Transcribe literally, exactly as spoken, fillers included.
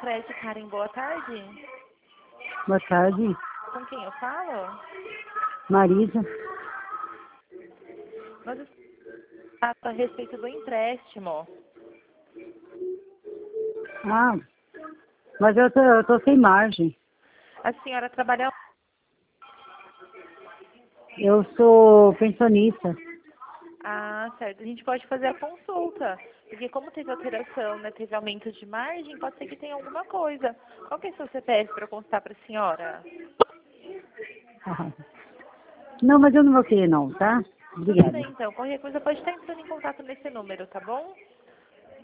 Crédito, Karen, boa tarde. Boa tarde, Com quem eu falo? Marisa. Nós estamos a respeito do empréstimo. Ah, mas eu tô, eu tô sem margem. A senhora trabalha... Eu sou pensionista. Ah, certo. A gente pode fazer a consulta. Porque como teve alteração, né, teve aumento de margem, pode ser que tenha alguma coisa. Qual que é o seu C P F para consultar para a senhora? Ah. Não, mas eu não vou querer não, tá? Tudo Obrigada. bem, então. Qualquer coisa pode estar entrando em contato nesse número, tá bom?